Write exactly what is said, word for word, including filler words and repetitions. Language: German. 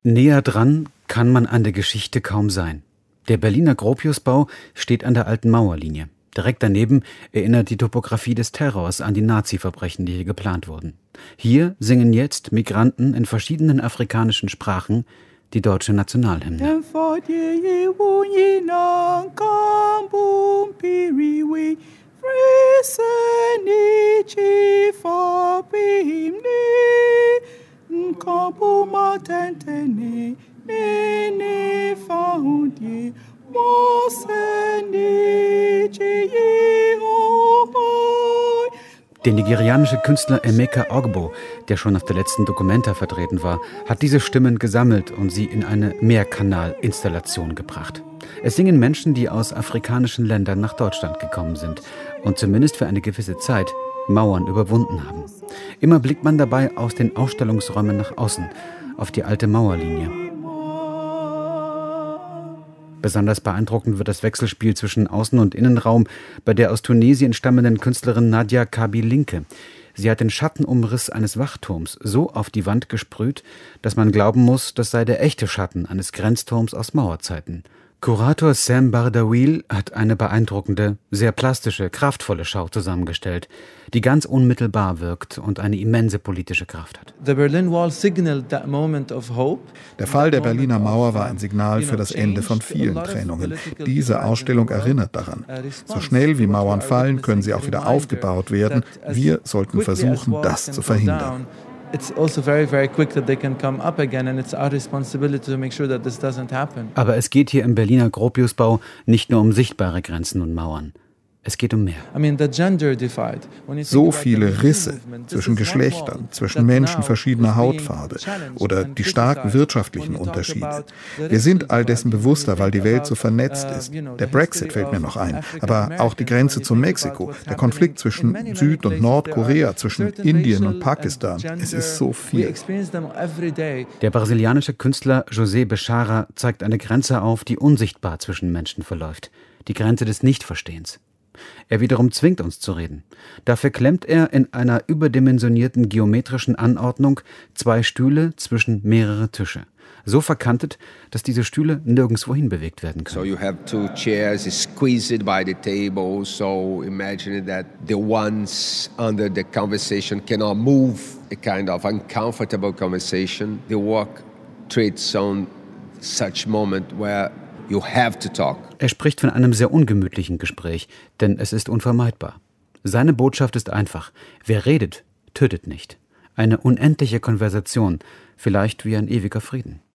Näher dran kann man an der Geschichte kaum sein. Der Berliner Gropiusbau steht an der alten Mauerlinie. Direkt daneben erinnert die Topographie des Terrors an die Nazi-Verbrechen, die hier geplant wurden. Hier singen jetzt Migranten in verschiedenen afrikanischen Sprachen die deutsche Nationalhymne. Der nigerianische Künstler Emeka Ogbo, der schon auf der letzten Documenta vertreten war, hat diese Stimmen gesammelt und sie in eine Mehrkanal-Installation gebracht. Es singen Menschen, die aus afrikanischen Ländern nach Deutschland gekommen sind und zumindest für eine gewisse Zeit Mauern überwunden haben. Immer blickt man dabei aus den Ausstellungsräumen nach außen, auf die alte Mauerlinie. Besonders beeindruckend wird das Wechselspiel zwischen Außen- und Innenraum bei der aus Tunesien stammenden Künstlerin Nadia Kabi-Linke. Sie hat den Schattenumriss eines Wachturms so auf die Wand gesprüht, dass man glauben muss, das sei der echte Schatten eines Grenzturms aus Mauerzeiten. Kurator Sam Bardawil hat eine beeindruckende, sehr plastische, kraftvolle Schau zusammengestellt, die ganz unmittelbar wirkt und eine immense politische Kraft hat. Der Fall der Berliner Mauer war ein Signal für das Ende von vielen Trennungen. Diese Ausstellung erinnert daran. So schnell wie Mauern fallen, können sie auch wieder aufgebaut werden. Wir sollten versuchen, das zu verhindern. It's also very, very quick that they can come up again, and it's our responsibility to make sure that this doesn't happen. Aber es geht hier im Berliner Gropiusbau nicht nur um sichtbare Grenzen und Mauern. Es geht um mehr. So viele Risse zwischen Geschlechtern, zwischen Menschen verschiedener Hautfarbe oder die starken wirtschaftlichen Unterschiede. Wir sind all dessen bewusster, weil die Welt so vernetzt ist. Der Brexit fällt mir noch ein, aber auch die Grenze zu Mexiko, der Konflikt zwischen Süd- und Nordkorea, zwischen Indien und Pakistan. Es ist so viel. Der brasilianische Künstler José Bechara zeigt eine Grenze auf, die unsichtbar zwischen Menschen verläuft. Die Grenze des Nichtverstehens. Er wiederum zwingt uns zu reden. Dafür klemmt er in einer überdimensionierten geometrischen Anordnung zwei Stühle zwischen mehrere Tische. So verkantet, dass diese Stühle nirgendwohin bewegt werden können. So you have two chairs squeezed by the table, so imagine that the ones under the conversation cannot move, a kind of uncomfortable conversation. The work treats on such moment where you have to talk. Er spricht von einem sehr ungemütlichen Gespräch, denn es ist unvermeidbar. Seine Botschaft ist einfach: Wer redet, tötet nicht. Eine unendliche Konversation, vielleicht wie ein ewiger Frieden.